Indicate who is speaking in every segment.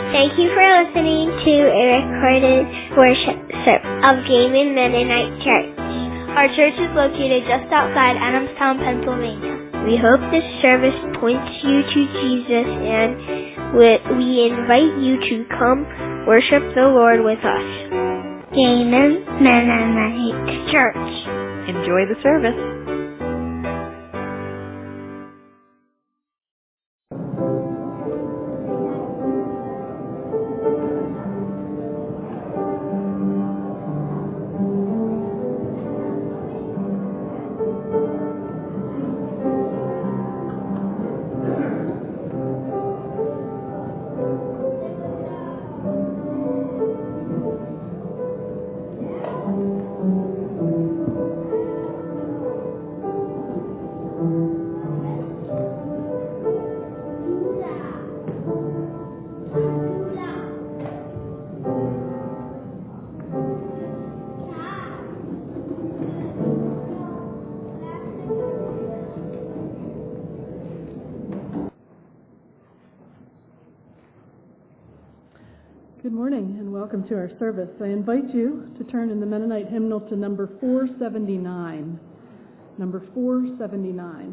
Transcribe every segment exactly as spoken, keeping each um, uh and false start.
Speaker 1: Thank you for listening to a recorded worship service of Gaiman Mennonite Church. Our church is located just outside Adamstown, Pennsylvania. We hope this service points you to Jesus, and we invite you to come worship the Lord with us. Gaiman Mennonite Church.
Speaker 2: Enjoy the service.
Speaker 3: Good morning and welcome to our service. I invite you to turn in the Mennonite hymnal to number four seventy-nine. Number four seventy-nine.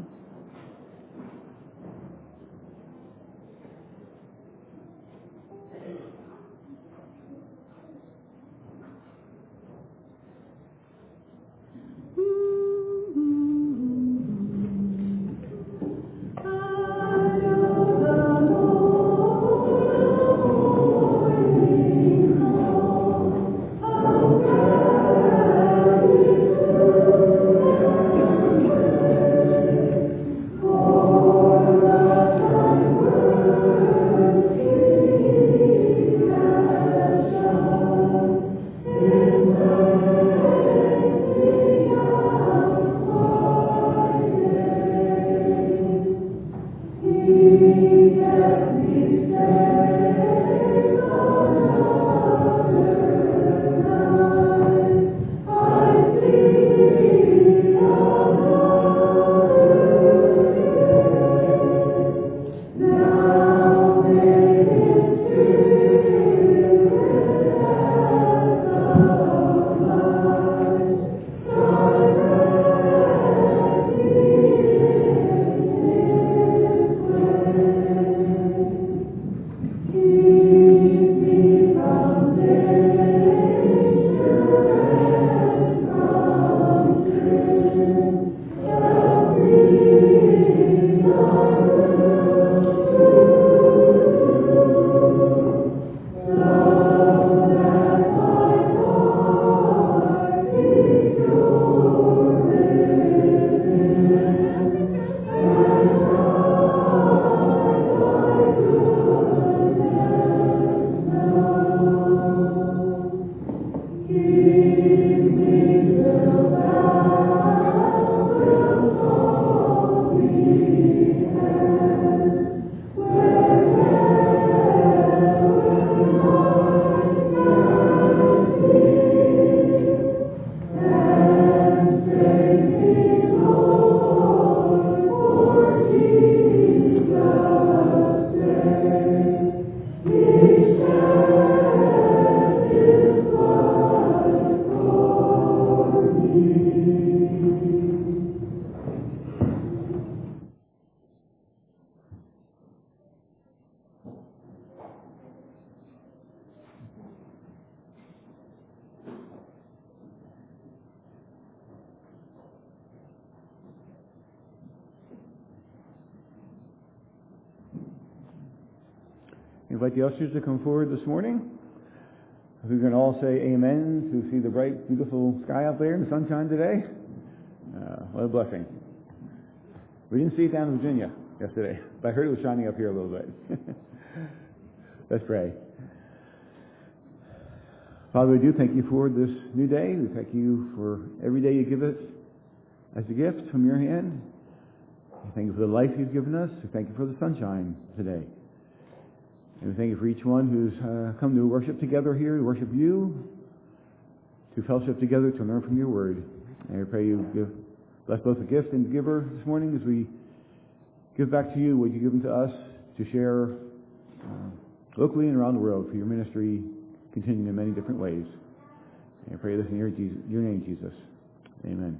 Speaker 4: I invite the ushers to come forward this morning. We can all say amen to see the bright, beautiful sky out there in the sunshine today. Uh, what a blessing. We didn't see it down in Virginia yesterday, but I heard it was shining up here a little bit. Let's pray. Father, we do thank you for this new day. We thank you for every day you give us as a gift from your hand. We thank you for the life you've given us. We thank you for the sunshine today. And we thank you for each one who's uh, come to worship together here, to worship you, to fellowship together, to learn from your word. And I pray you give, bless both the gift and the giver this morning as we give back to you what you've given to us to share uh, locally and around the world, for your ministry continuing in many different ways. And I pray this in your, Jesus, your name, Jesus. Amen.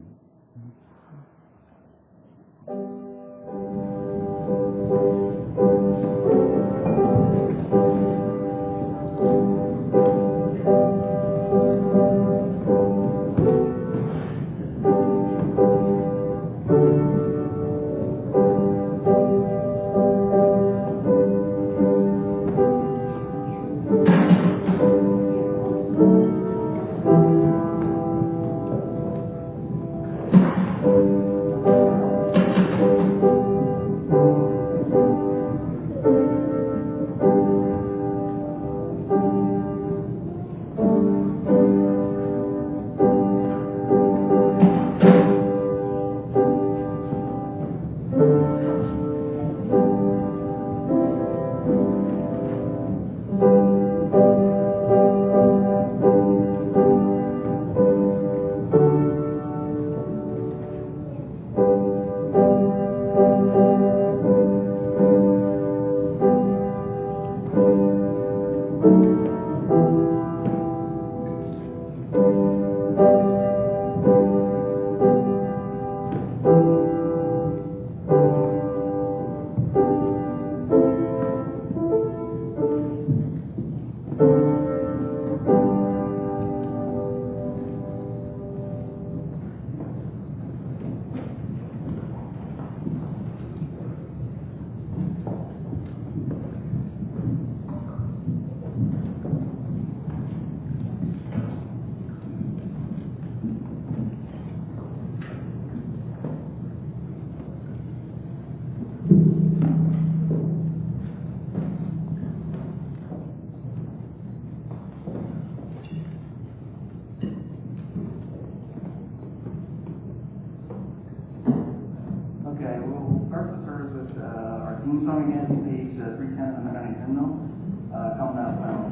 Speaker 2: Theme song again, page uh, three ten of the Mennonite Hymnal, uh, Come Thou Fount.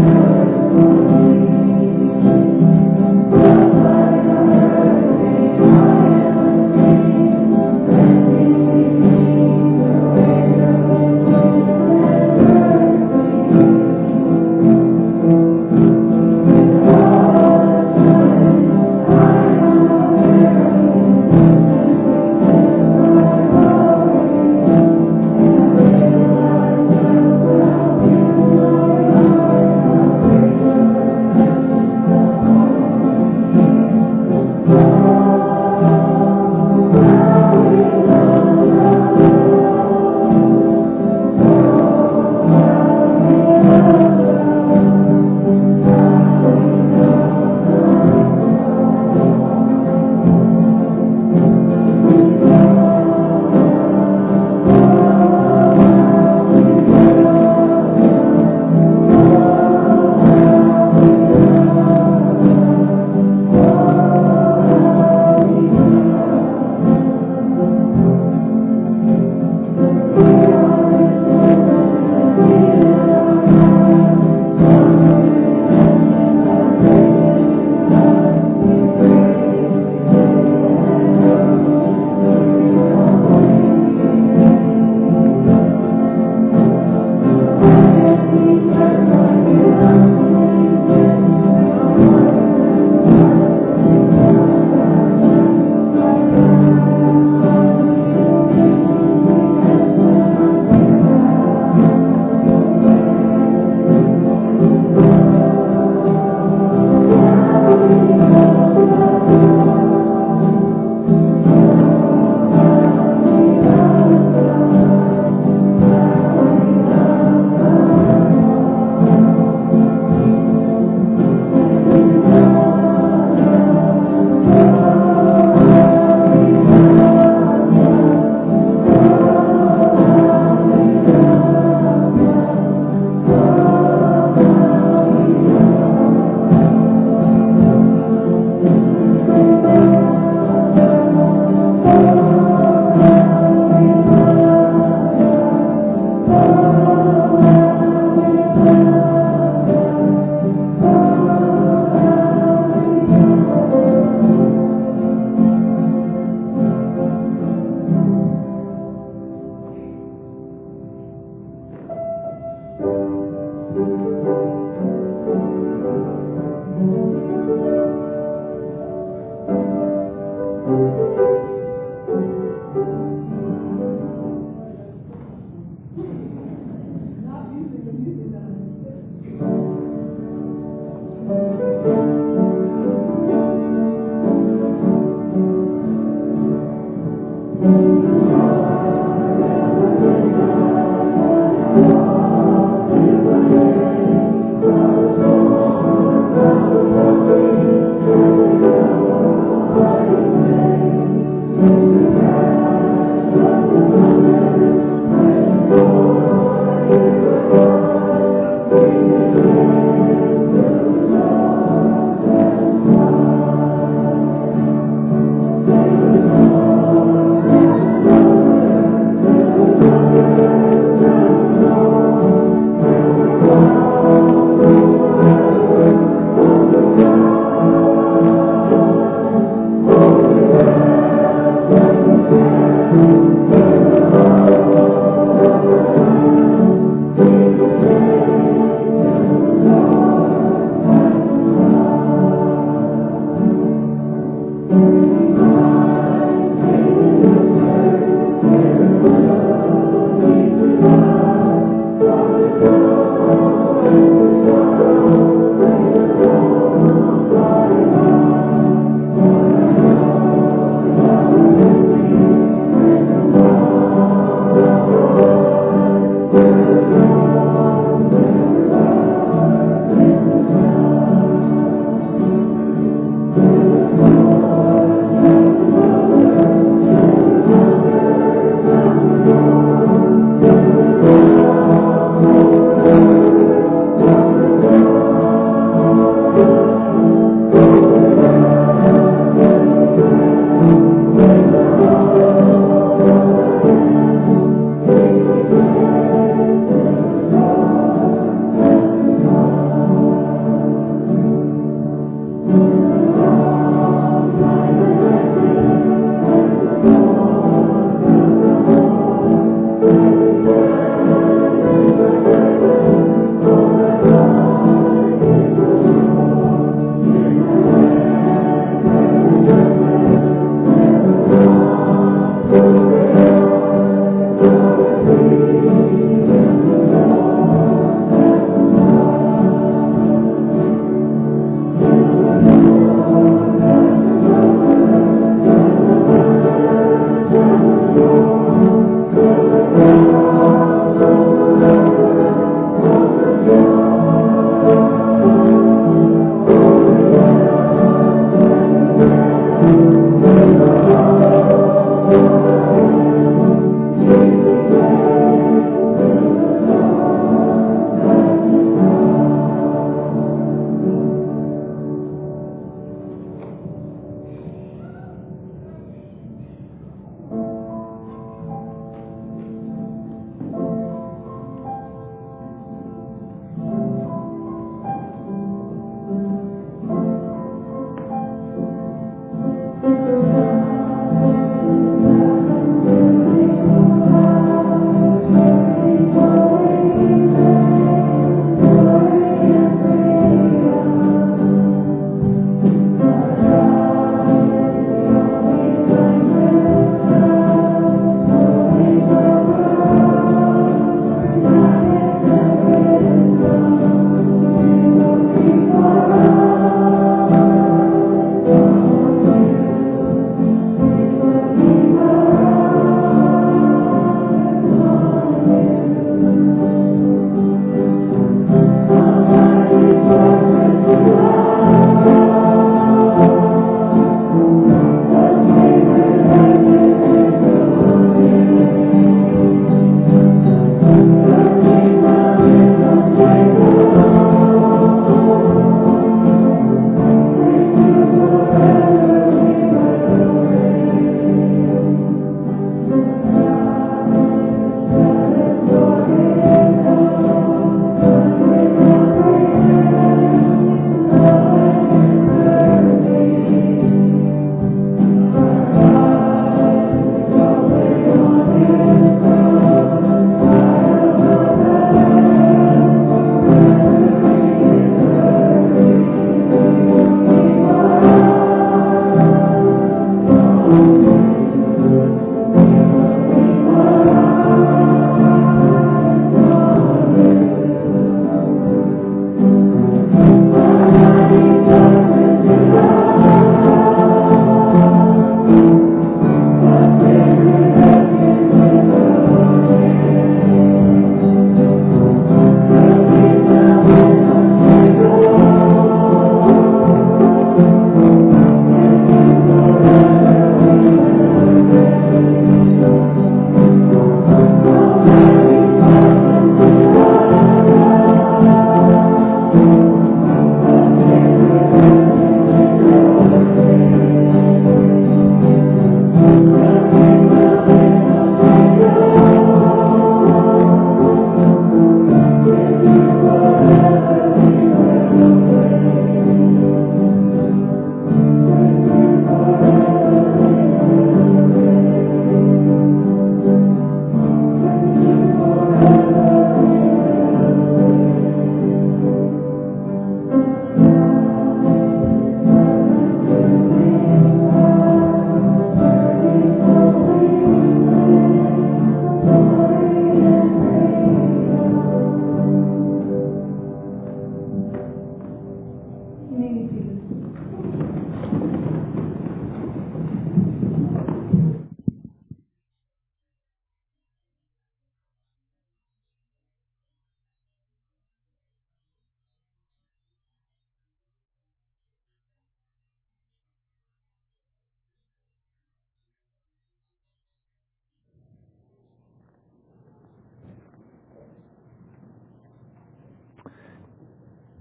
Speaker 5: Amen.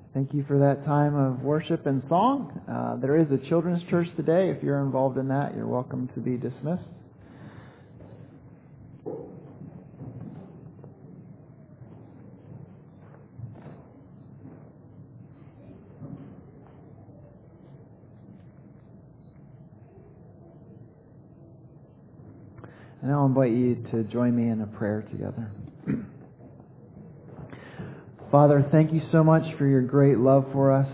Speaker 5: Thank you for that time of worship and song. Uh, there is a children's church today. If you're involved in that, you're welcome to be dismissed. And I'll invite you to join me in a prayer together. Father, thank you so much for your great love for us.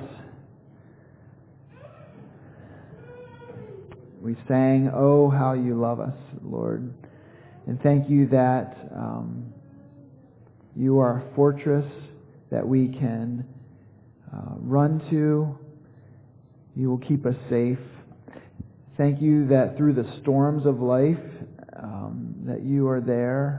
Speaker 5: We sang, "Oh, how you love us, Lord." And thank you that um, you are a fortress that we can uh, run to. You will keep us safe. Thank you that through the storms of life, um, that you are there.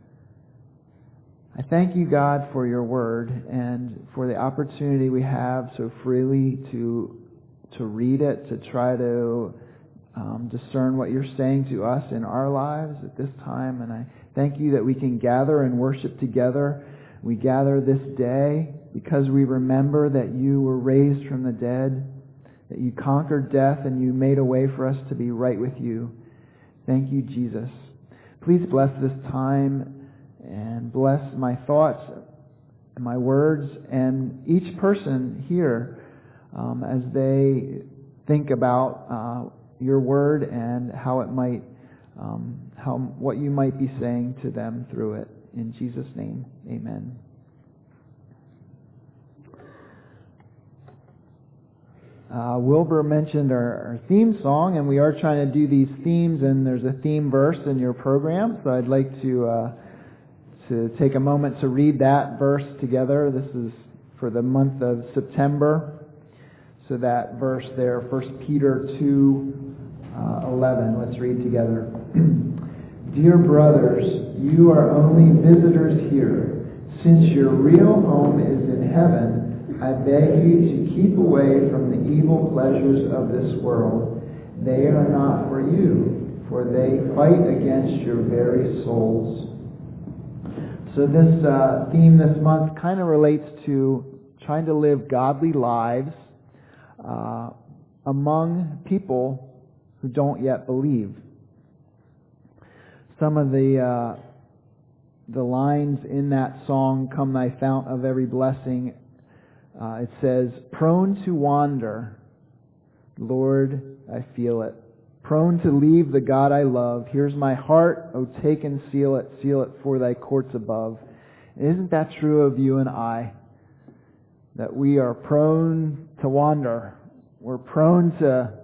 Speaker 5: I thank you, God, for your word and for the opportunity we have so freely to to read it, to try to um, discern what you're saying to us in our lives at this time. And I thank you that we can gather and worship together. We gather this day because we remember that you were raised from the dead, that you conquered death and you made a way for us to be right with you. Thank you, Jesus. Please bless this time and bless my thoughts and my words and each person here um, as they think about uh, your word and how it might, um, how what you might be saying to them through it. In Jesus' name, amen. Uh, Wilbur mentioned our, our theme song, and we are trying to do these themes, and there's a theme verse in your program, so I'd like to uh, to take a moment to read that verse together. This is for the month of September. So that verse there, First Peter two eleven. Let's read together. Dear brothers, you are only visitors here. Since your real home is in heaven, I beg you to keep away from the evil pleasures of this world. They are not for you, for they fight against your very souls. So this uh, theme this month kind of relates to trying to live godly lives uh, among people who don't yet believe. Some of the uh, the lines in that song, "Come thy fount of every blessing," uh, it says, "Prone to wander, Lord, I feel it. Prone to leave the God I love. Here's my heart, oh take and seal it, seal it for thy courts above." Isn't that true of you and I? That we are prone to wander. We're prone to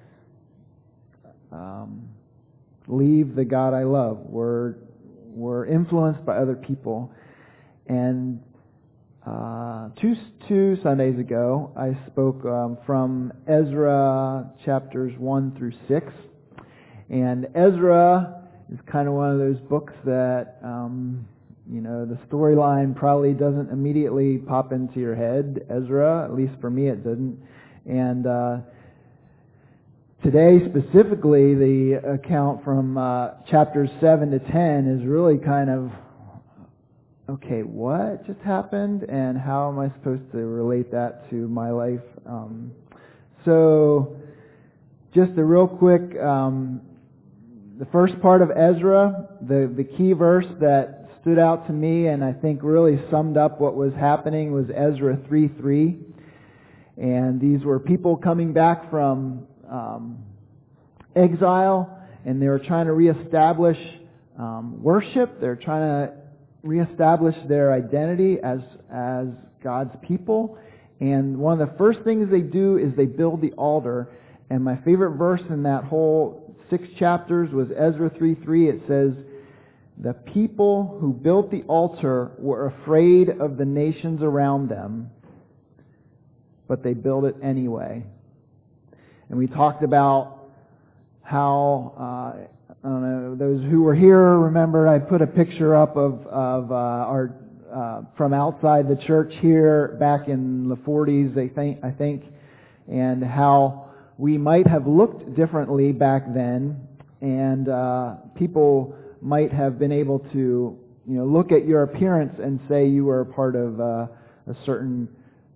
Speaker 5: um, leave the God I love. We're we're influenced by other people. And uh, two two Sundays ago, I spoke um, from Ezra chapters one through six, and Ezra is kind of one of those books that um, you know the storyline probably doesn't immediately pop into your head. Ezra, at least for me, it didn't. And uh, today, specifically, the account from uh, chapters seven to ten is really kind of, okay, what just happened, and how am I supposed to relate that to my life? Um, so, just a real quick, um, the first part of Ezra, the, the key verse that stood out to me and I think really summed up what was happening was Ezra three three. And these were people coming back from um, exile, and they were trying to reestablish um, worship. They're trying to reestablish their identity as as God's people. And one of the first things they do is they build the altar. And my favorite verse in that whole six chapters was Ezra three three. It says, "The people who built the altar were afraid of the nations around them, but they built it anyway." And we talked about how, uh, I don't know, those who were here remember I put a picture up of, of uh, our uh, from outside the church here back in the forties, I think, I think, and how we might have looked differently back then, and uh, people might have been able to, you know, look at your appearance and say you were a part of uh, a certain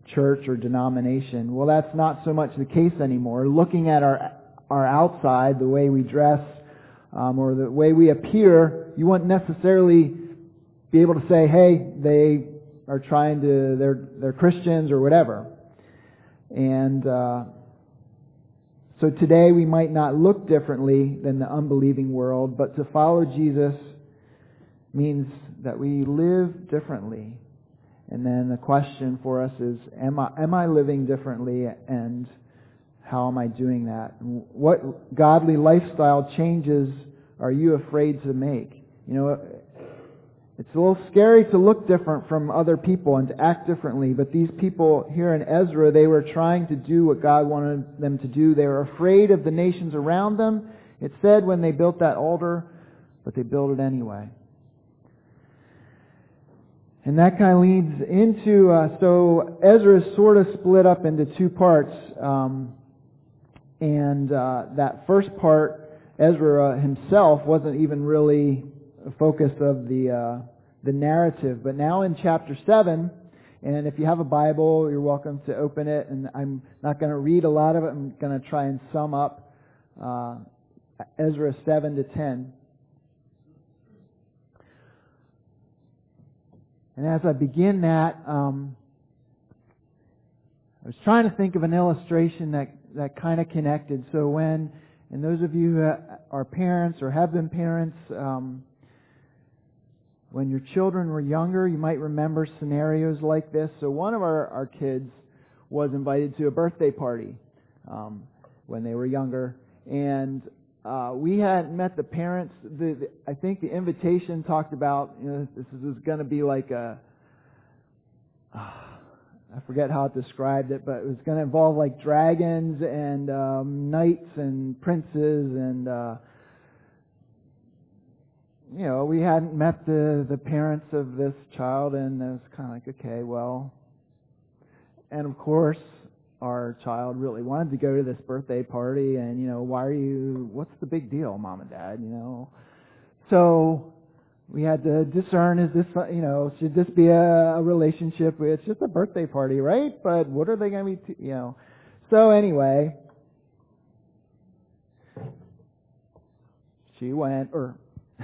Speaker 5: church or denomination. Well, that's not so much the case anymore. Looking at our our outside, the way we dress, um, or the way we appear, you wouldn't necessarily be able to say, hey, they are trying to, they're, they're Christians or whatever. And uh, so today we might not look differently than the unbelieving world, but to follow Jesus means that we live differently. And then the question for us is, am I, am I living differently, and how am I doing that? What godly lifestyle changes are you afraid to make? You know, it's a little scary to look different from other people and to act differently, but these people here in Ezra, they were trying to do what God wanted them to do. They were afraid of the nations around them. It said when they built that altar, but they built it anyway. And that kind of leads into, uh, so Ezra is sort of split up into two parts. Um, and uh, that first part, Ezra himself wasn't even really a focus of the uh, the narrative. But now in chapter seven, and if you have a Bible, you're welcome to open it. And I'm not going to read a lot of it. I'm going to try and sum up uh, Ezra seven to ten. And as I begin that, um, I was trying to think of an illustration that, that kind of connected. So when, and those of you who are parents or have been parents, um, when your children were younger, you might remember scenarios like this. So one of our, our kids was invited to a birthday party um, when they were younger. And Uh, we hadn't met the parents. The, the, I think the invitation talked about, you know, this is going to be like a, uh, I forget how it described it, but it was going to involve like dragons and um, knights and princes, and uh, you know, we hadn't met the the parents of this child, and it was kind of like, okay, well, and of course, our child really wanted to go to this birthday party, and, you know, why are you, what's the big deal, Mom and Dad, you know? So we had to discern, is this, you know, should this be a, a relationship? It's just a birthday party, right? But what are they going to be, t- you know? So anyway, she went, or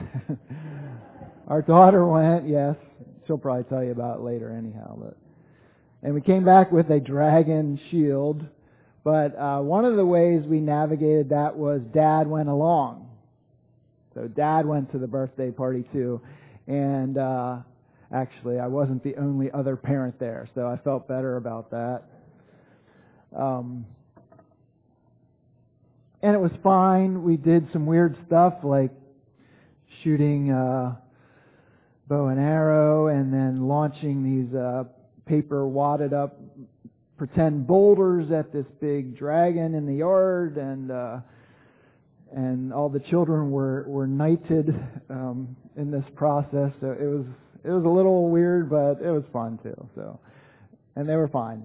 Speaker 5: our daughter went, yes. She'll probably tell you about it later anyhow, but. And we came back with a dragon shield. But uh, one of the ways we navigated that was Dad went along. So Dad went to the birthday party too. And uh, actually, I wasn't the only other parent there, so I felt better about that. Um, and it was fine. We did some weird stuff like shooting uh, bow and arrow, and then launching these Uh, paper wadded up pretend boulders at this big dragon in the yard, and uh, and all the children were were knighted um, in this process. So it was it was a little weird, but it was fun too. So, and they were fine.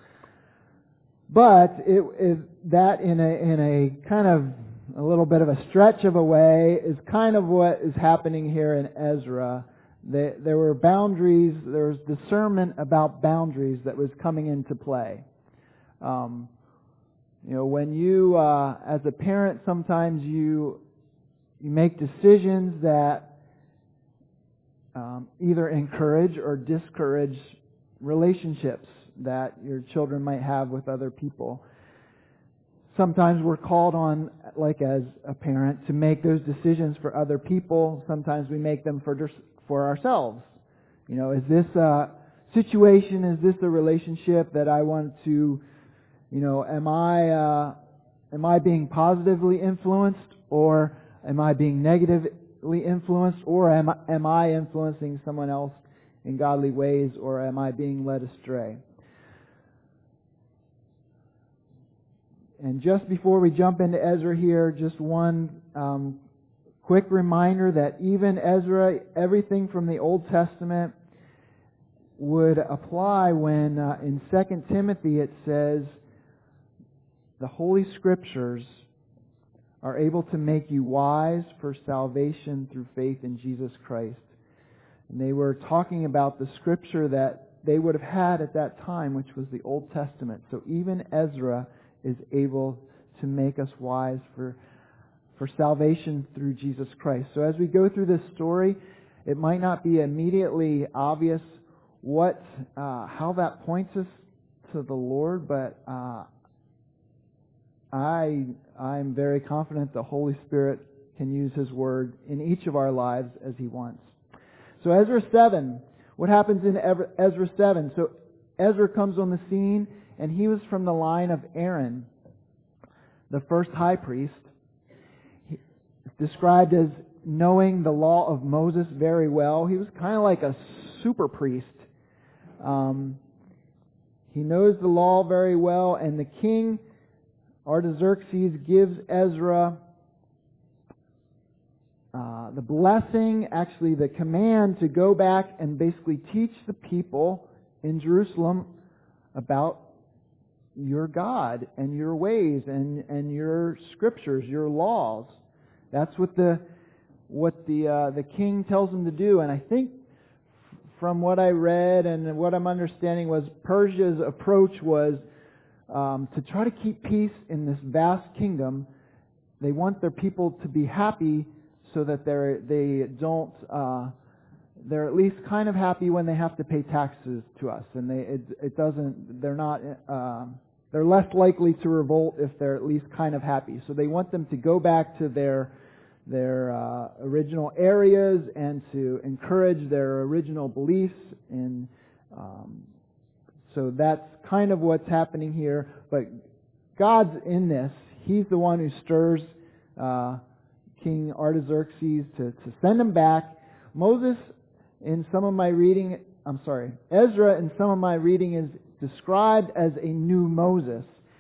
Speaker 5: But it is that in a in a kind of a little bit of a stretch of a way is kind of what is happening here in Ezra. There, there were boundaries, there was discernment about boundaries that was coming into play. Um, you know, when you, uh, as a parent, sometimes you you make decisions that um, either encourage or discourage relationships that your children might have with other people. Sometimes we're called on, like as a parent, to make those decisions for other people. Sometimes we make them for for ourselves. You know, is this a situation, is this a relationship that I want to, you know, am I uh, am I being positively influenced, or am I being negatively influenced, or am I, am I influencing someone else in godly ways, or am I being led astray? And just before we jump into Ezra here, just one um, quick reminder that even Ezra, everything from the Old Testament would apply when uh, in Second Timothy it says, the Holy Scriptures are able to make you wise for salvation through faith in Jesus Christ. And they were talking about the Scripture that they would have had at that time, which was the Old Testament. So even Ezra is able to make us wise for for salvation through Jesus Christ. So as we go through this story, it might not be immediately obvious what uh, how that points us to the Lord, but uh, I I'm very confident the Holy Spirit can use His Word in each of our lives as He wants. So Ezra seven, what happens in Ezra seven? So Ezra comes on the scene, and he was from the line of Aaron, the first high priest. He's described as knowing the law of Moses very well. He was kind of like a super priest. Um, he knows the law very well, and the king, Artaxerxes, gives Ezra uh, the blessing, actually the command to go back and basically teach the people in Jerusalem about your God and your ways and, and your scriptures, your laws. That's what the what the uh, the king tells them to do. And I think from what I read and what I'm understanding was Persia's approach was um, to try to keep peace in this vast kingdom. They want their people to be happy so that they're they don't uh, they're at least kind of happy when they have to pay taxes to us, and they it, it doesn't they're not uh, they're less likely to revolt if they're at least kind of happy. So they want them to go back to their their uh, original areas and to encourage their original beliefs. And um, so that's kind of what's happening here. But God's in this. He's the one who stirs uh, King Artaxerxes to, to send him back. Moses, in some of my reading, I'm sorry, Ezra in some of my reading is described as a new Moses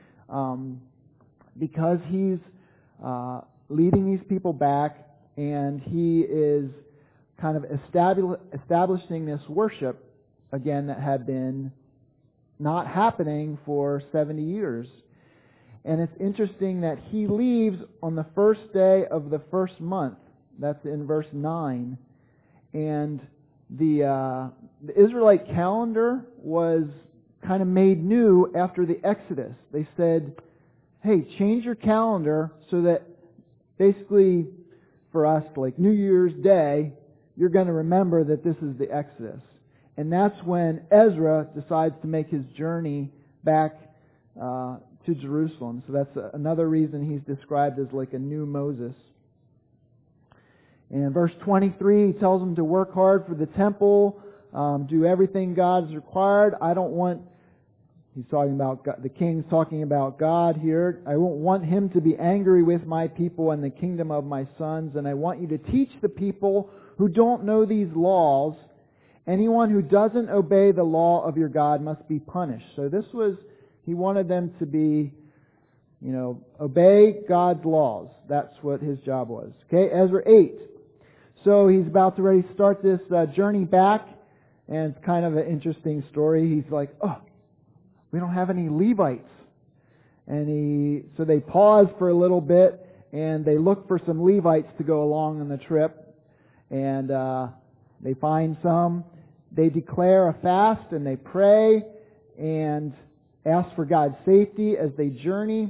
Speaker 5: um, because he's uh, leading these people back, and he is kind of establish, establishing this worship again that had been not happening for seventy years. And it's interesting that he leaves on the first day of the first month. That's in verse nine. And the, uh, the Israelite calendar was kind of made new after the Exodus. They said, hey, change your calendar so that basically for us, like New Year's Day, you're going to remember that this is the Exodus. And that's when Ezra decides to make his journey back uh, to Jerusalem. So that's another reason he's described as like a new Moses. And in verse twenty-three, he tells them to work hard for the temple, um, do everything God's required. I don't want, he's talking about, God, the king's talking about God here. I won't want him to be angry with my people and the kingdom of my sons. And I want you to teach the people who don't know these laws. Anyone who doesn't obey the law of your God must be punished. So this was, he wanted them to be, you know, obey God's laws. That's what his job was. Okay, Ezra eight. So he's about to ready to start this uh, journey back, and it's kind of an interesting story. He's like, oh, we don't have any Levites. And he, so they pause for a little bit, and they look for some Levites to go along on the trip, and uh, they find some. They declare a fast, and they pray, and ask for God's safety as they journey.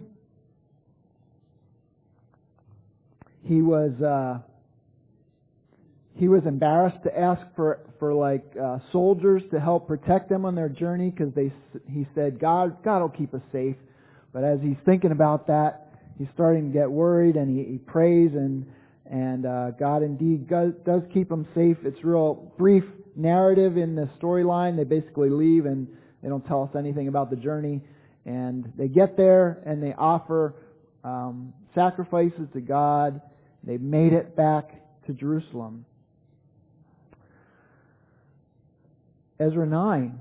Speaker 5: He was uh, he was embarrassed to ask for for like uh, soldiers to help protect them on their journey because they he said God God will keep us safe. But as he's thinking about that, he's starting to get worried, and he, he prays, and and uh, God indeed does, does keep him safe. It's a real brief narrative in the storyline. They basically leave, and they don't tell us anything about the journey. And they get there, and they offer um, sacrifices to God. They've made it back to Jerusalem. Ezra nine.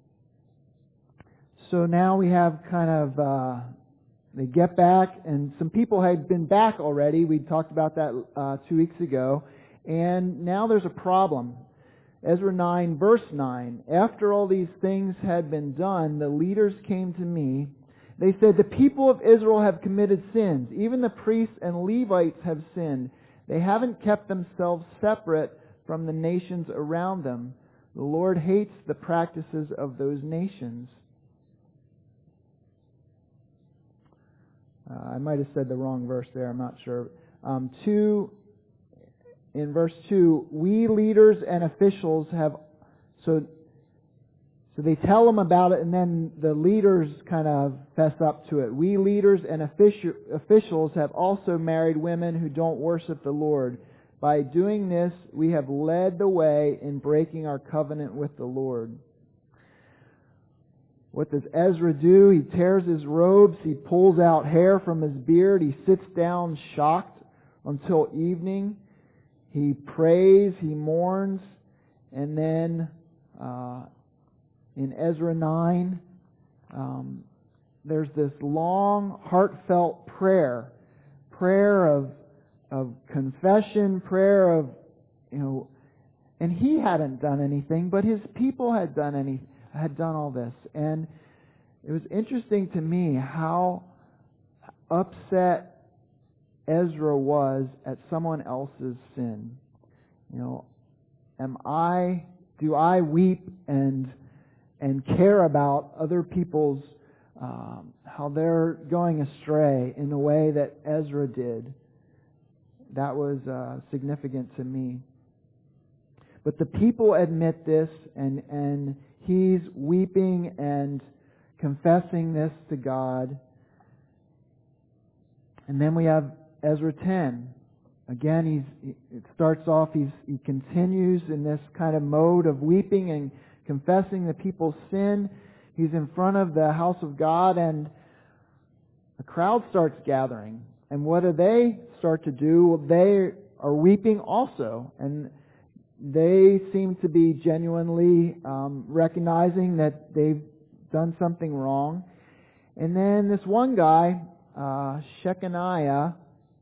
Speaker 5: So now we have kind of, uh, they get back, and some people had been back already. We talked about that uh, two weeks ago. And now there's a problem. Ezra nine, verse nine. After all these things had been done, the leaders came to me. They said, the people of Israel have committed sins. Even the priests and Levites have sinned. They haven't kept themselves separate from the nations around them, The Lord hates the practices of those nations. Uh, I might have said the wrong verse there, I'm not sure. Um, two, in verse two, we leaders and officials have, so, so they tell them about it and then the leaders kind of fess up to it. We leaders and offici- officials have also married women who don't worship the Lord. By doing this, we have led the way in breaking our covenant with the Lord. What does Ezra do? He tears his robes, he pulls out hair from his beard, he sits down shocked until evening. He prays, he mourns, and then uh, in Ezra nine, um, there's this long, heartfelt prayer, prayer of of confession, prayer of, you know, and he hadn't done anything, but his people had done any had done all this. And it was interesting to me how upset Ezra was at someone else's sin. You know, am I do I weep and and care about other people's um, how they're going astray in the way that Ezra did? That was uh, significant to me. But the people admit this, and, and he's weeping and confessing this to God. And then we have Ezra ten. Again, he's, it starts off, he's, he continues in this kind of mode of weeping and confessing the people's sin. He's in front of the house of God, and a crowd starts gathering. And what do they start to do? Well, they are weeping also. And they seem to be genuinely um, recognizing that they've done something wrong. And then this one guy, uh, Shechaniah,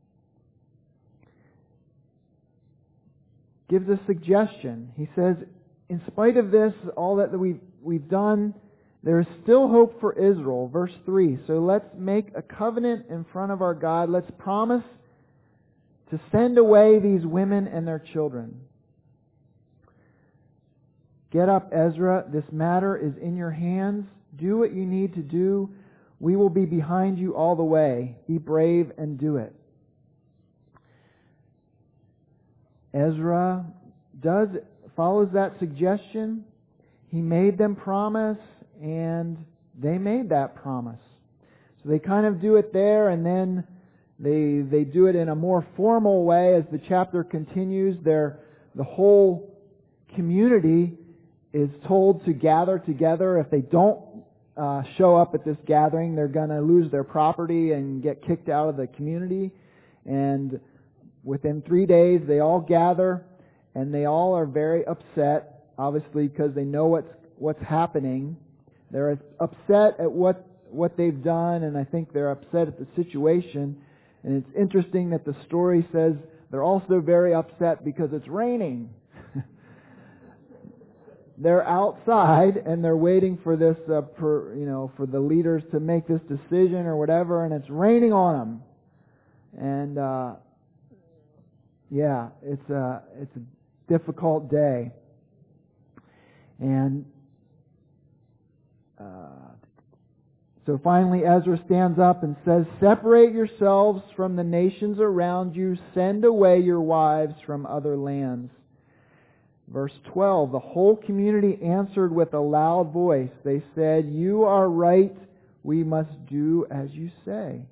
Speaker 5: gives a suggestion. He says, in spite of this, all that we've, we've done, there is still hope for Israel. Verse three. So let's make a covenant in front of our God. Let's promise to send away these women and their children. Get up, Ezra. This matter is in your hands. Do what you need to do. We will be behind you all the way. Be brave and do it. Ezra does follows that suggestion. He made them promise, and they made that promise. So they kind of do it there, and then they they do it in a more formal way as the chapter continues. They're, the whole community is told to gather together. If they don't uh, show up at this gathering, they're going to lose their property and get kicked out of the community. And within three days, they all gather, and they all are very upset, obviously, because they know what's what's happening. They're upset at what what they've done, and I think they're upset at the situation. And it's interesting that the story says they're also very upset because it's raining. They're outside and they're waiting for this, uh, per, you know, for the leaders to make this decision or whatever, and it's raining on them. And uh, yeah, it's a it's a difficult day. And uh, so finally, Ezra stands up and says, "Separate yourselves from the nations around you. Send away your wives from other lands." Verse twelve, the whole community answered with a loud voice. They said, "You are right. We must do as you say."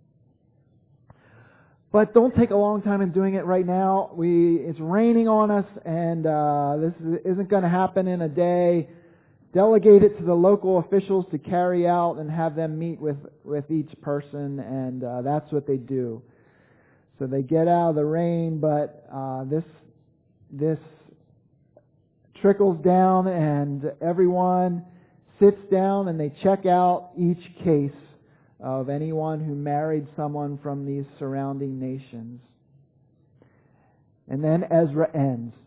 Speaker 5: But don't take a long time in doing it right now. We It's raining on us, and uh, this isn't going to happen in a day. Delegate it to the local officials to carry out and have them meet with, with each person, and uh, that's what they do. So they get out of the rain, but uh, this this trickles down, and everyone sits down and they check out each case of anyone who married someone from these surrounding nations. And then Ezra ends.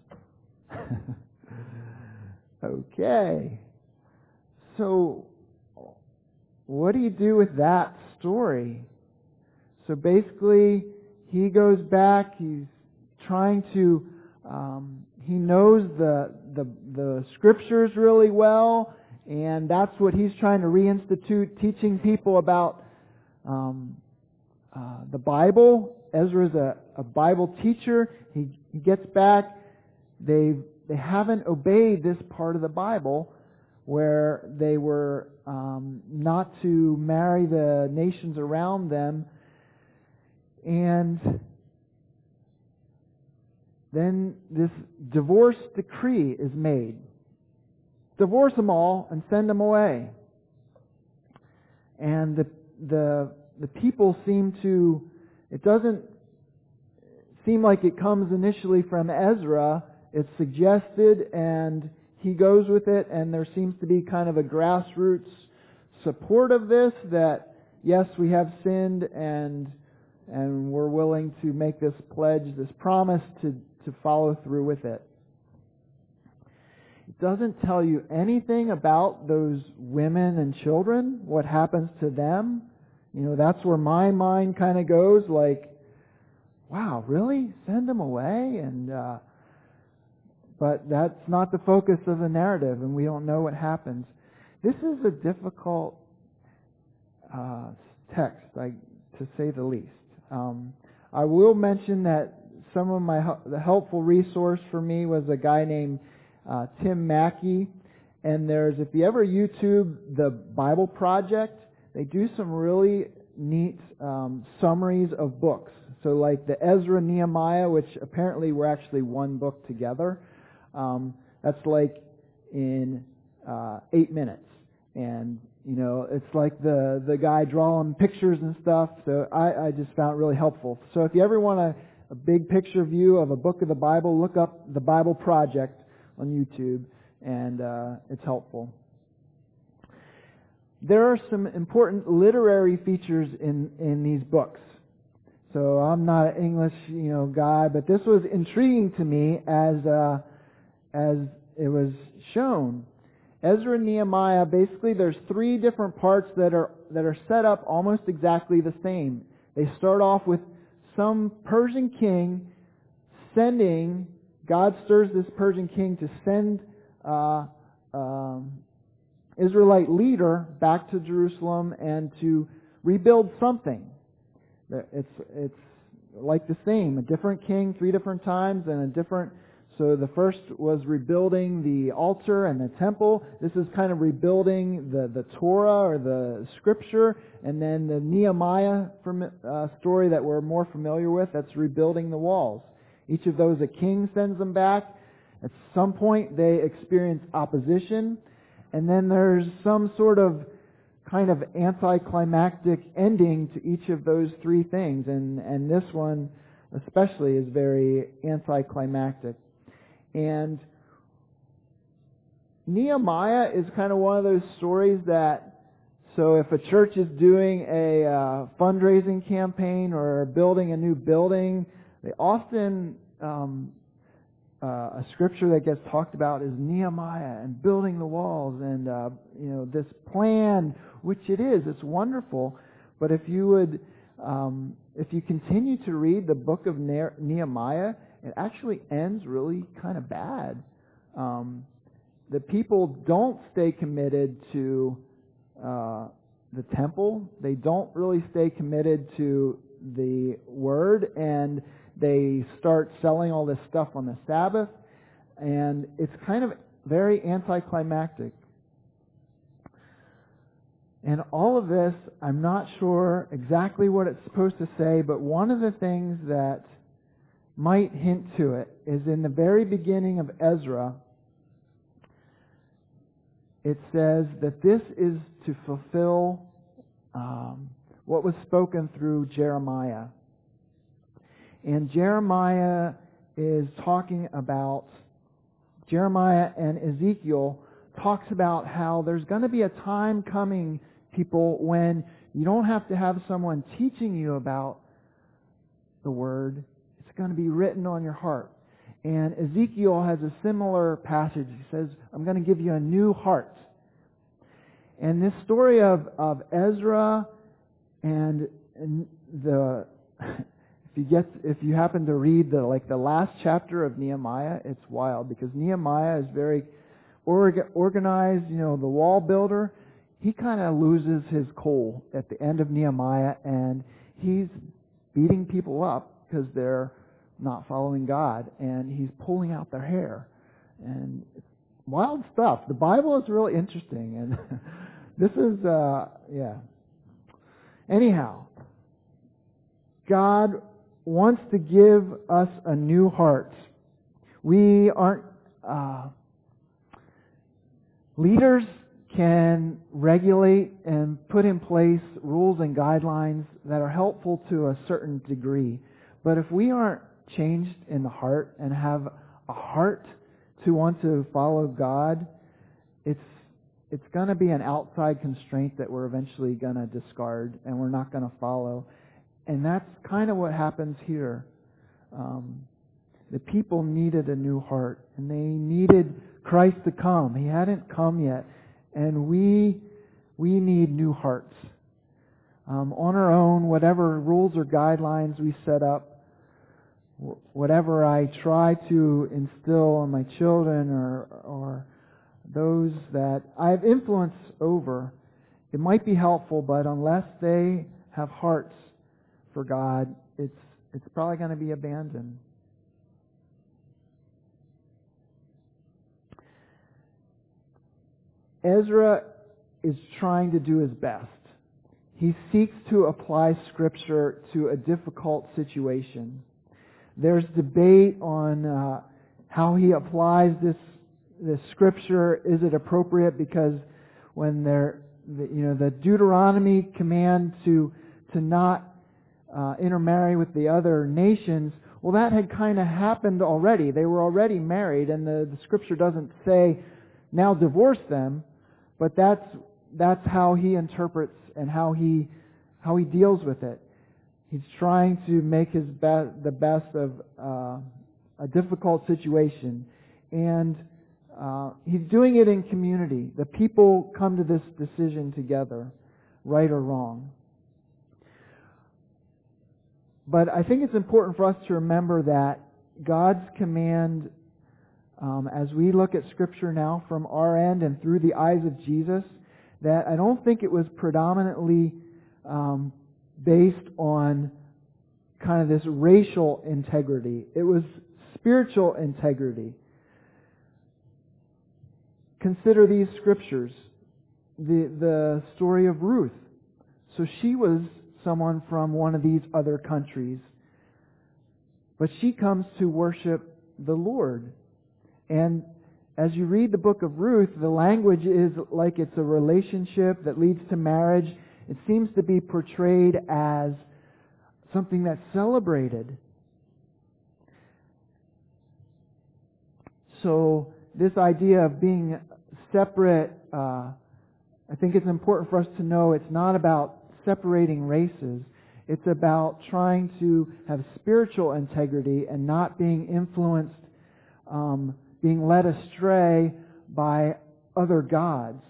Speaker 5: Okay. So, what do you do with that story? So basically, he goes back, he's trying to, um, he knows the, the, the scriptures really well, and that's what he's trying to reinstitute, teaching people about um, uh, the Bible. Ezra's a, a Bible teacher. He, he gets back. They they haven't obeyed this part of the Bible where they were um, not to marry the nations around them. And then this divorce decree is made. Divorce them all and send them away. And the the the people seem to, it doesn't seem like it comes initially from Ezra. It's suggested and he goes with it, and there seems to be kind of a grassroots support of this, that yes, we have sinned and and we're willing to make this pledge, this promise to, to follow through with it. It doesn't tell you anything about those women and children, what happens to them. You know, that's where my mind kind of goes, like, wow, really? Send them away? And uh, but that's not the focus of the narrative, and we don't know what happens. This is a difficult uh, text, I, to say the least. Um, I will mention that some of my the helpful resource for me was a guy named uh, Tim Mackey, and there's, if you ever YouTube the Bible Project, they do some really neat um, summaries of books. So like the Ezra Nehemiah, which apparently were actually one book together, um, that's like in uh, eight minutes. And, you know, it's like the, the guy drawing pictures and stuff. So I, I just found it really helpful. So if you ever want a, a big picture view of a book of the Bible, look up the Bible Project on YouTube, and uh, it's helpful. There are some important literary features in, in these books. So I'm not an English, you know, guy, but this was intriguing to me as uh, as it was shown. Ezra and Nehemiah, basically there's three different parts that are that are set up almost exactly the same. They start off with some Persian king sending, God stirs this Persian king to send uh, um, Israelite leader back to Jerusalem and to rebuild something. It's it's like the same, a different king three different times and a different. So the first was rebuilding the altar and the temple. This is kind of rebuilding the, the Torah or the Scripture. And then the Nehemiah uh, story that we're more familiar with, that's rebuilding the walls. Each of those, a king sends them back. At some point they experience opposition. And then there's some sort of kind of anticlimactic ending to each of those three things. And, and this one especially is very anticlimactic. And Nehemiah is kind of one of those stories that, so if a church is doing a uh, fundraising campaign or building a new building, they often, um, uh, a scripture that gets talked about is Nehemiah and building the walls and, uh, you know, this plan, which it is, it's wonderful. But if you would, um, if you continue to read the book of ne- Nehemiah, it actually ends really kind of bad. Um, the people don't stay committed to uh, the temple. They don't really stay committed to the Word, and they start selling all this stuff on the Sabbath, and it's kind of very anticlimactic. And all of this, I'm not sure exactly what it's supposed to say, but one of the things that might hint to it is in the very beginning of Ezra, it says that this is to fulfill um, what was spoken through Jeremiah. And Jeremiah is talking about, Jeremiah and Ezekiel talks about how there's going to be a time coming, people, when you don't have to have someone teaching you about the Word. Going to be written on your heart. And Ezekiel has a similar passage. He says, I'm going to give you a new heart. And this story of, of Ezra and, and the, if you get, if you happen to read the like the last chapter of Nehemiah, it's wild because Nehemiah is very orga- organized. You know, the wall builder, he kind of loses his cool at the end of Nehemiah, and he's beating people up because they're not following God, and he's pulling out their hair, and it's wild stuff. The Bible is really interesting, and this is uh, yeah. Anyhow, God wants to give us a new heart. We aren't... Uh, leaders can regulate and put in place rules and guidelines that are helpful to a certain degree. But if we aren't changed in the heart and have a heart to want to follow God, it's it's going to be an outside constraint that we're eventually going to discard and we're not going to follow. And that's kind of what happens here. Um, the people needed a new heart, and they needed Christ to come. He hadn't come yet, and we we need new hearts. Um, on our own, whatever rules or guidelines we set up, whatever I try to instill in my children or or those that I have influence over, it might be helpful, but unless they have hearts for God, it's it's probably going to be abandoned. Ezra is trying to do his best. He seeks to apply Scripture to a difficult situation. There's debate on uh, how he applies this this Scripture. Is it appropriate? Because when they're, the, you know, the Deuteronomy command to to not uh, intermarry with the other nations, well, that had kind of happened already. They were already married, and the, the Scripture doesn't say, now divorce them, but that's that's how he interprets and how he how he deals with it. He's trying to make his be- the best of uh, a difficult situation, and uh, he's doing it in community. The people come to this decision together, right or wrong. But I think it's important for us to remember that God's command, um, as we look at Scripture now from our end and through the eyes of Jesus, that I don't think it was predominantly um, based on kind of this racial integrity. It was spiritual integrity. Consider these Scriptures. The, the story of Ruth. So she was someone from one of these other countries, but she comes to worship the Lord. And as you read the book of Ruth, the language is like it's a relationship that leads to marriage. It seems to be portrayed as something that's celebrated. So this idea of being separate, uh, I think it's important for us to know it's not about separating races. It's about trying to have spiritual integrity and not being influenced, um, being led astray by other gods.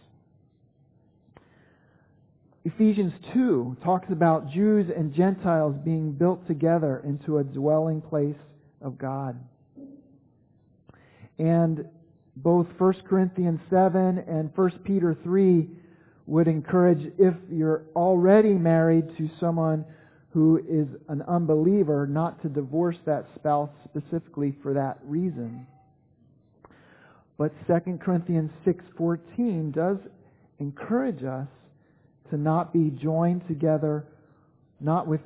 Speaker 5: Ephesians two talks about Jews and Gentiles being built together into a dwelling place of God. And both First Corinthians seven and First Peter three would encourage, if you're already married to someone who is an unbeliever, not to divorce that spouse specifically for that reason. But Second Corinthians six fourteen does encourage us to not be joined together, not with,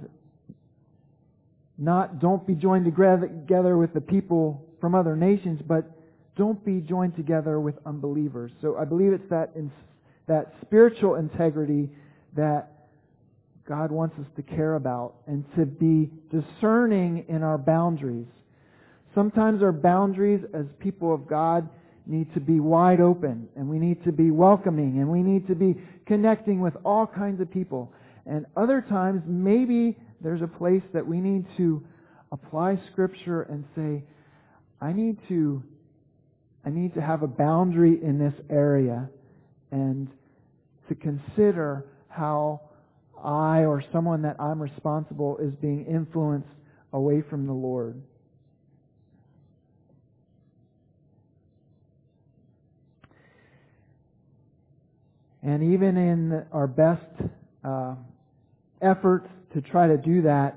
Speaker 5: not, don't be joined together with the people from other nations, but don't be joined together with unbelievers. So I believe it's that in, that spiritual integrity that God wants us to care about and to be discerning in our boundaries. Sometimes our boundaries as people of God need to be wide open, and we need to be welcoming, and we need to be connecting with all kinds of people. And other times, maybe there's a place that we need to apply Scripture and say, I need to I need to have a boundary in this area, and to consider how I or someone that I'm responsible is being influenced away from the Lord. And even in our best uh, efforts to try to do that,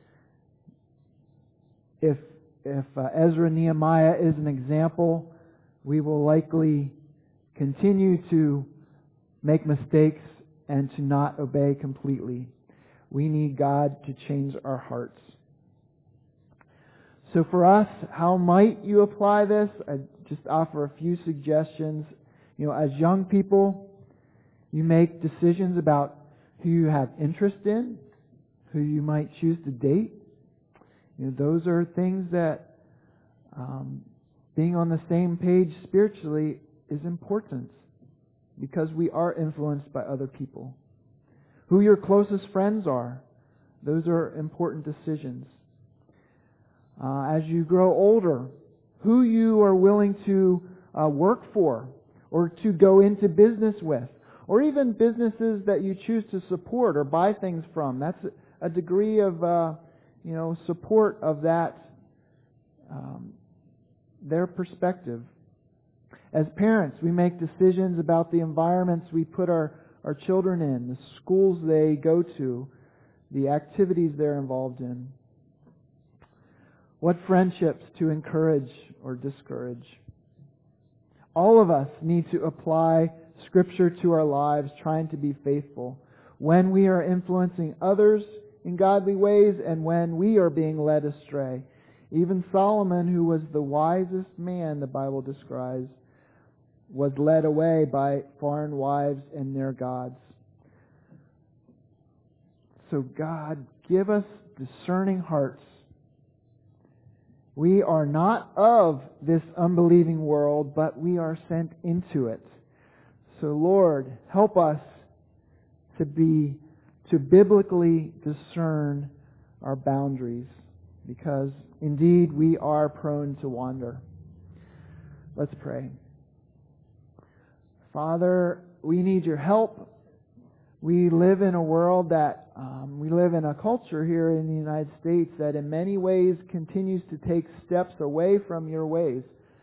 Speaker 5: if if uh, Ezra and Nehemiah is an example, we will likely continue to make mistakes and to not obey completely. We need God to change our hearts. So for us, how might you apply this? I just offer a few suggestions. You know, as young people, you make decisions about who you have interest in, who you might choose to date. You know, those are things that um, being on the same page spiritually is important, because we are influenced by other people. Who your closest friends are, those are important decisions. Uh, as you grow older, who you are willing to uh, work for or to go into business with, or even businesses that you choose to support or buy things from. That's a degree of uh, you know support of that um, their perspective. As parents, we make decisions about the environments we put our, our children in, the schools they go to, the activities they're involved in. What friendships to encourage or discourage. All of us need to apply Scripture to our lives, trying to be faithful when we are influencing others in godly ways and when we are being led astray. Even Solomon, who was the wisest man the Bible describes, was led away by foreign wives and their gods. So God, give us discerning hearts. We are not of this unbelieving world, but we are sent into it. So Lord, help us to be, to biblically discern our boundaries, because indeed we are prone to wander. Let's pray. Father, we need your help. We live in a world that, um, we live in a culture here in the United States that in many ways continues to take steps away from your ways.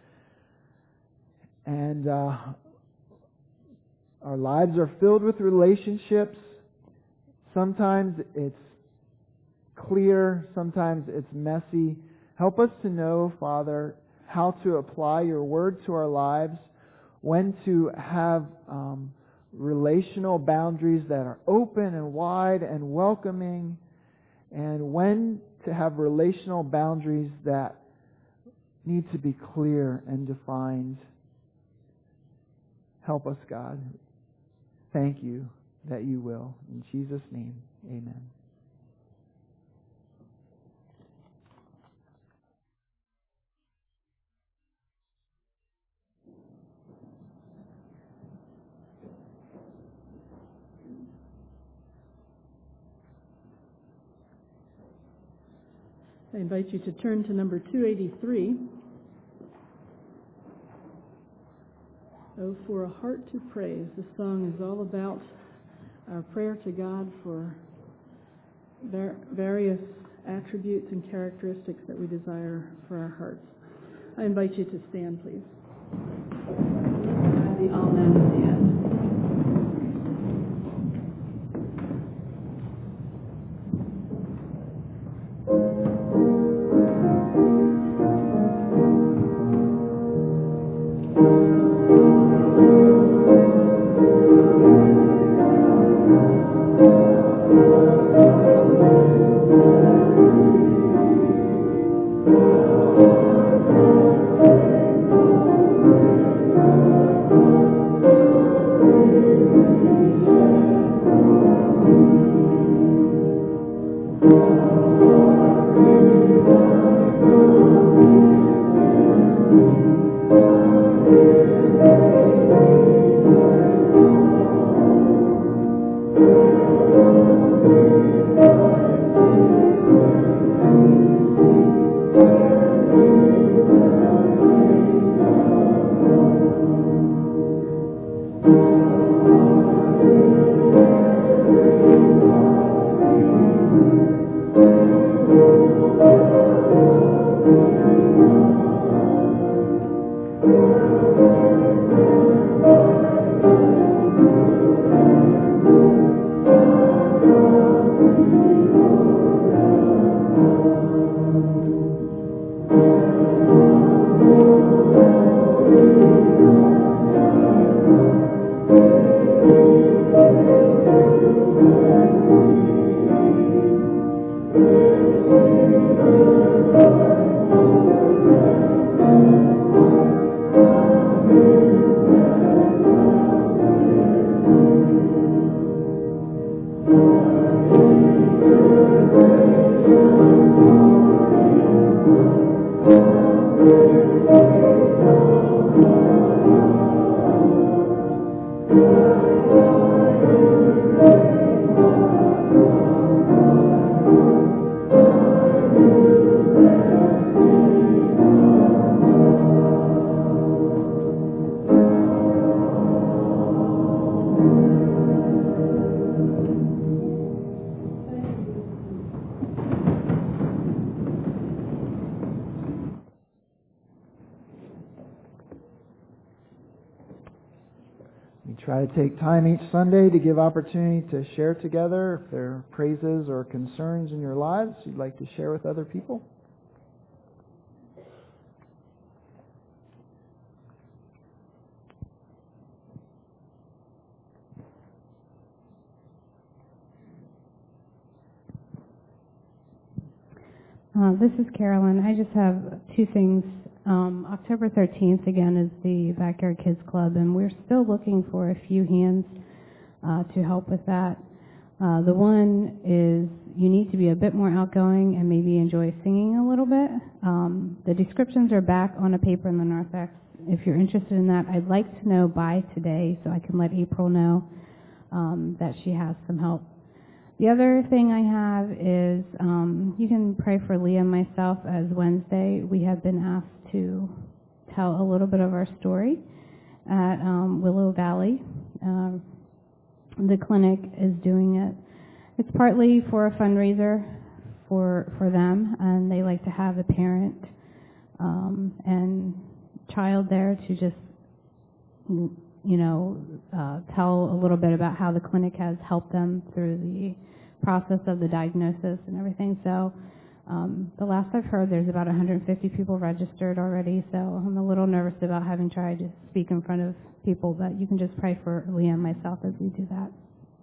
Speaker 5: And uh, our lives are filled with relationships. Sometimes it's clear, sometimes it's messy. Help us to know, Father, how to apply your word to our lives, when to have um, relational boundaries that are open and wide and welcoming, and when to have relational boundaries that need to be clear and defined. Help us, God. Thank you that you will. In Jesus' name, amen.
Speaker 3: I invite you to turn to number two eighty-three. Oh, for a heart to praise. This song is all about our prayer to God for various attributes and characteristics that we desire for our hearts. I invite you to stand, please. The Amen at the end.
Speaker 6: Thank you.
Speaker 5: Try to take time each Sunday to give opportunity to share together if there are praises or concerns in your lives you'd like to share with other people.
Speaker 6: Uh, this is Carolyn. I just have two things. Um, October thirteenth, again, is the Backyard Kids Club, and we're still looking for a few hands uh, to help with that. Uh, the one is you need to be a bit more outgoing and maybe enjoy singing a little bit. Um, the descriptions are back on a paper in the narthex. If you're interested in that, I'd like to know by today so I can let April know um, that she has some help. The other thing I have is um, you can pray for Leah and myself as Wednesday. We have been asked to tell a little bit of our story at um, Willow Valley. Uh, the clinic is doing it. It's partly for a fundraiser for for them, and they like to have a parent um, and child there to just, you know, uh, tell a little bit about how the clinic has helped them through the process of the diagnosis and everything. So um, the last I've heard, there's about one hundred fifty people registered already, so I'm a little nervous about having tried to speak in front of people, but you can just pray for Leah and myself as we do that.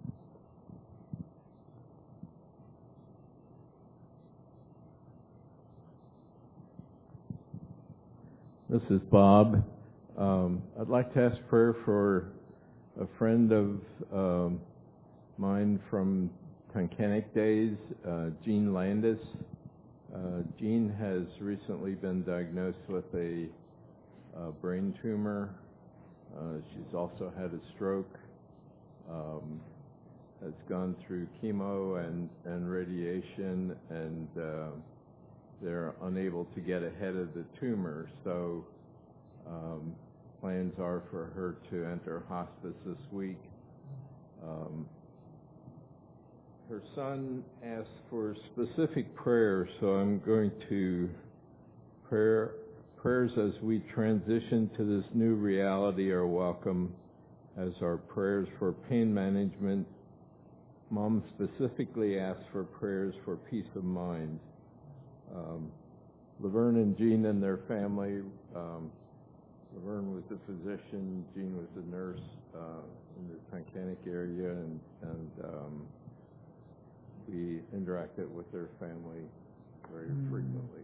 Speaker 7: This is Bob. Um, I'd like to ask prayer for a friend of um, mine from Tunkhannock days, uh, Jean Landis. Uh, Jean has recently been diagnosed with a, a brain tumor. Uh, she's also had a stroke, um, has gone through chemo and, and radiation, and uh, they're unable to get ahead of the tumor. So um, plans are for her to enter hospice this week. Um, her son asked for specific prayers, so I'm going to prayer, prayers as we transition to this new reality are welcome, as our prayers for pain management. Mom specifically asked for prayers for peace of mind. Um, Laverne and Jean and their family, um, Laverne was a physician, Jean was a nurse uh, in the Tunkhannock area, and, and um, we interacted with their family very mm. frequently.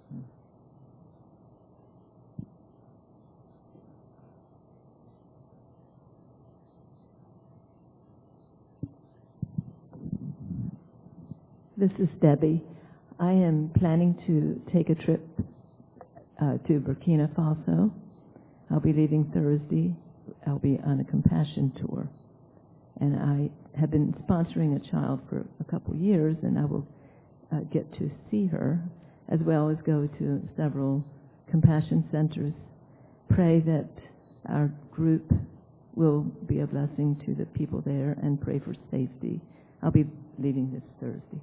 Speaker 8: This is Debbie. I am planning to take a trip uh, to Burkina Faso. I'll be leaving Thursday. I'll be on a compassion tour. And I have been sponsoring a child for a couple years, and I will uh, get to see her, as well as go to several compassion centers. Pray that our group will be a blessing to the people there, and pray for safety. I'll be leaving this Thursday.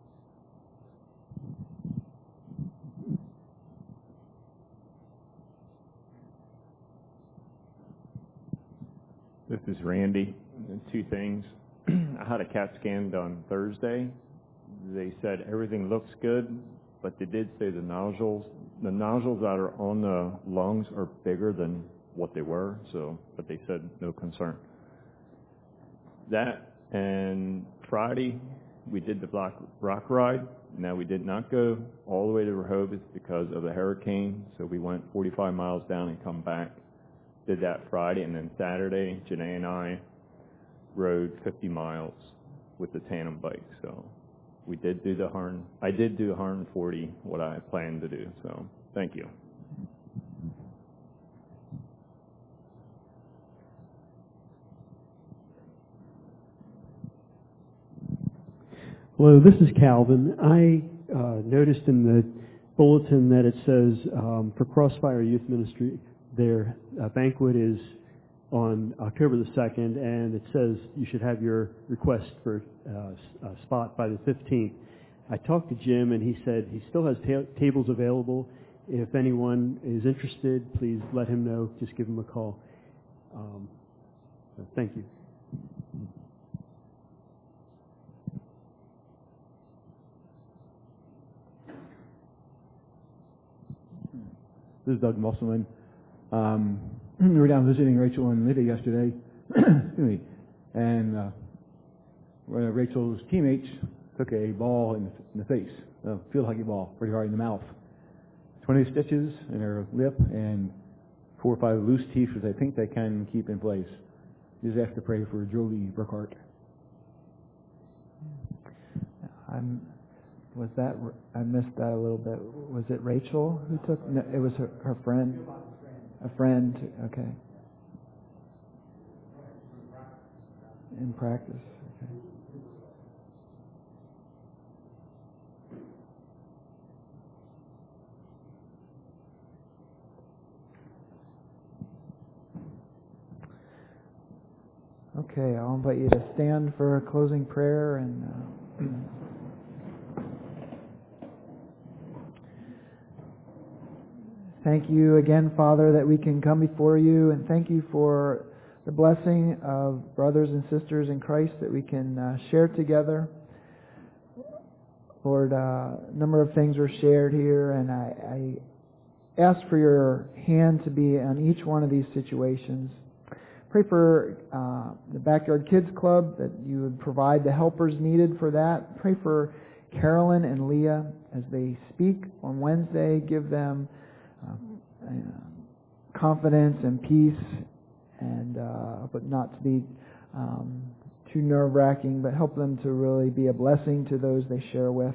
Speaker 9: This is Randy. Two things. I had a CAT scan done Thursday. They said everything looks good, but they did say the nodules, the nodules that are on the lungs are bigger than what they were. So, but they said no concern. that, and Friday we did the block rock ride. Now, we did not go all the way to Rehoboth because of the hurricane, so we went forty-five miles down and come back. Did that Friday, and then Saturday, Janae and I rode fifty miles with the tandem bike. So we did do the one hundred, I did do one hundred forty, what I planned to do. So thank you.
Speaker 10: Hello, this is Calvin. I uh, noticed in the bulletin that it says um, for Crossfire Youth Ministry, their uh, banquet is on October the second, and it says you should have your request for uh, a spot by the fifteenth. I talked to Jim, and he said he still has ta- tables available. If anyone is interested, please let him know. Just give him a call. Um, so thank you.
Speaker 4: This is Doug Musselman. Um, we were down visiting Rachel and Lydia yesterday, excuse me, and uh, Rachel's teammates took a ball in the, in the face, a field hockey ball, pretty hard in the mouth. twenty stitches in her lip and four or five loose teeth, which I think they can keep in place. You just have to pray for Jolie Burkhart.
Speaker 5: I'm... Was that, I missed that a little bit. Was it Rachel who took, no, it was her, her friend? A friend, okay. In practice, okay. Okay, I'll invite you to stand for a closing prayer and uh, thank you again, Father, that we can come before you, and thank you for the blessing of brothers and sisters in Christ that we can uh, share together. Lord, uh, a number of things were shared here, and I, I ask for your hand to be on each one of these situations. Pray for uh, the Backyard Kids Club, that you would provide the helpers needed for that. Pray for Carolyn and Leah as they speak on Wednesday. Give them uh, uh, confidence and peace, and uh, but not to be um, too nerve-wracking, but help them to really be a blessing to those they share with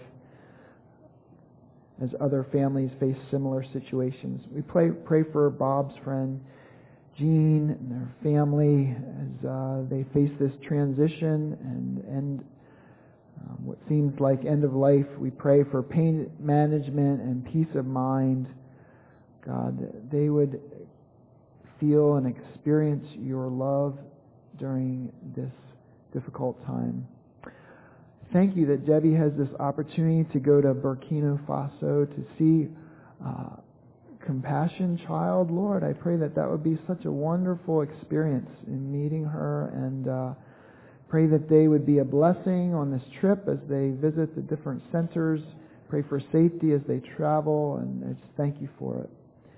Speaker 5: as other families face similar situations. We pray, pray for Bob's friend Jean and their family as uh, they face this transition and end um, what seems like end of life. We pray for pain management and peace of mind. God, that they would feel and experience your love during this difficult time. Thank you that Debbie has this opportunity to go to Burkina Faso to see uh, Compassion Child. Lord, I pray that that would be such a wonderful experience in meeting her, and uh, pray that they would be a blessing on this trip as they visit the different centers. Pray for safety as they travel, and I just thank you for it.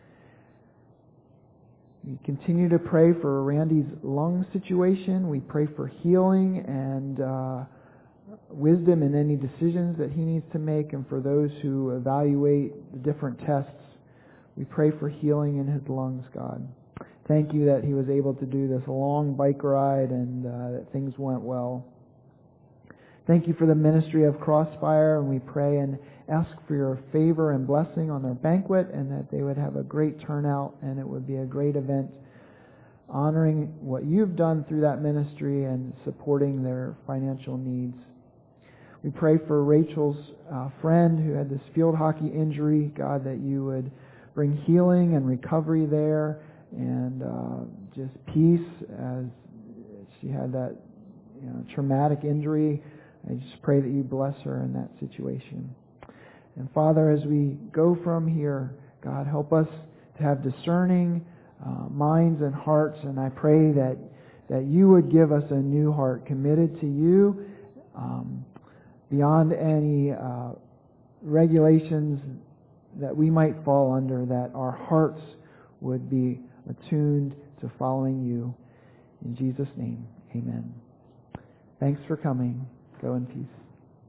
Speaker 5: We continue to pray for Randy's lung situation. We pray for healing and uh, wisdom in any decisions that he needs to make, and for those who evaluate the different tests. We pray for healing in his lungs, God. Thank you that he was able to do this long bike ride and uh, that things went well. Thank you for the ministry of Crossfire, and we pray and ask for your favor and blessing on their banquet, and that they would have a great turnout and it would be a great event honoring what you've done through that ministry and supporting their financial needs. We pray for Rachel's uh, friend who had this field hockey injury, God, that you would bring healing and recovery there, and uh, just peace as she had that you know, traumatic injury. I just pray that you bless her in that situation. And Father, as we go from here, God, help us to have discerning uh, minds and hearts, and I pray that that you would give us a new heart committed to you, um, beyond any uh, regulations that we might fall under, that our hearts would be attuned to following you. In Jesus' name, amen. Thanks for coming. Go in peace.